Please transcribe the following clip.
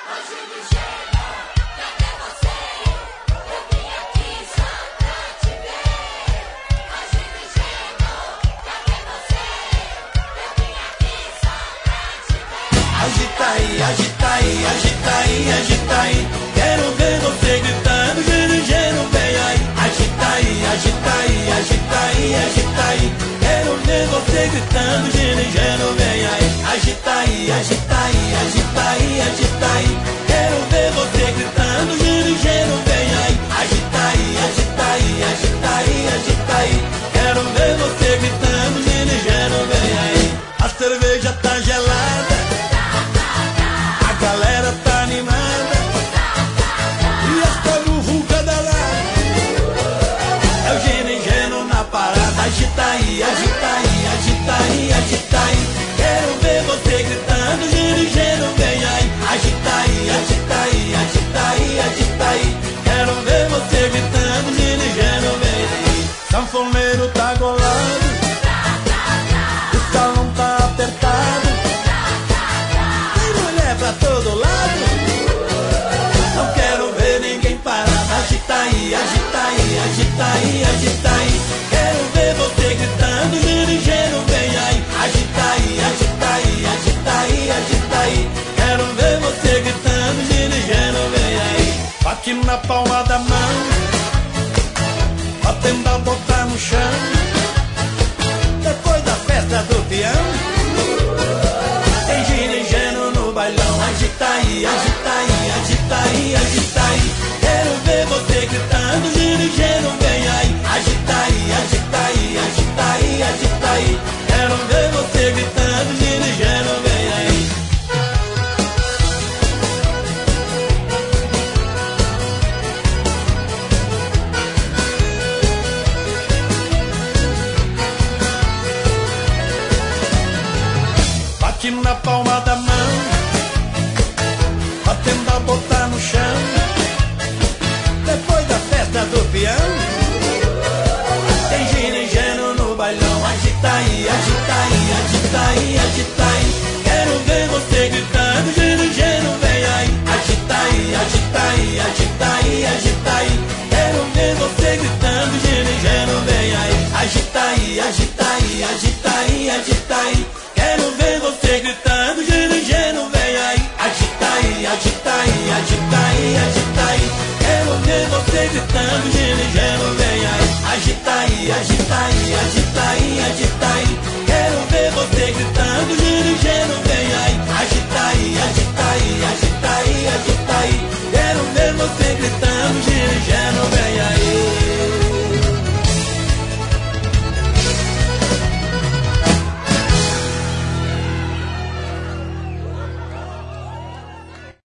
Agita aí, agita aí, agita aí, agita aí. Quero ver você gritando, giro, giro, vem aí. Agita aí, agita aí, agita aí, agita aí. Quero ver você gritando, giro, giro, vem aí. Agita aí, agita aí, agita aí, agita aí. Quero ver você gritando, giro, giro, vem aí. Agita aí, agita aí, agita aí, agita aí. Quero ver você gritando, giro, giro, vem aí. A cerveja tá gelada, a galera tá animada e esta muvuca da lá é o gênio ingênuo na parada. Agita aí, agita aí, agita aí, agita aí. Quero ver você gritando, gênio ingênuo, vem aí. Agita aí, agita aí, agita aí, agita aí. Quero ver você gritando, gênio ingênuo, vem aí. Sanfoneiro tá golado, o salão tá apertado, pra todo lado, não quero ver ninguém parado. Agita aí, agita aí, agita aí, agita aí. Quero ver você gritando, giro, giro, vem aí. Agita aí, agita aí, agita aí, agita aí. Quero ver você gritando, giro, giro, vem aí. Bate na palma da mão, batendo a boca no chão, depois da festa do peão. Agita aí, agita aí, agita aí, agita aí. Quero ver você gritando, giro, giro, vem aí. Agita aí, agita aí, agita aí, agita aí. Quero ver você gritando, giro, giro, vem aí. Bate na palma da mão, batendo a botar no chão, depois da festa do peão. Tem giro ingênuo no bailão. Agita aí, agita aí, agita aí, agita aí. Quero ver você gritando, giro, giro, vem aí. Agita aí, agita aí, agita aí, agita aí. Quero ver você gritando, giro, giro, vem aí. Agita aí, agita aí, agita aí, agita aí. Quero ver você gritando, giro, giro, vem aí. Agita aí, agita aí, agita aí, agita aí. Quero ver você gritando, giro, giro, vem aí. Agita aí, agita aí, agita aí, agita aí. Quero ver você gritando,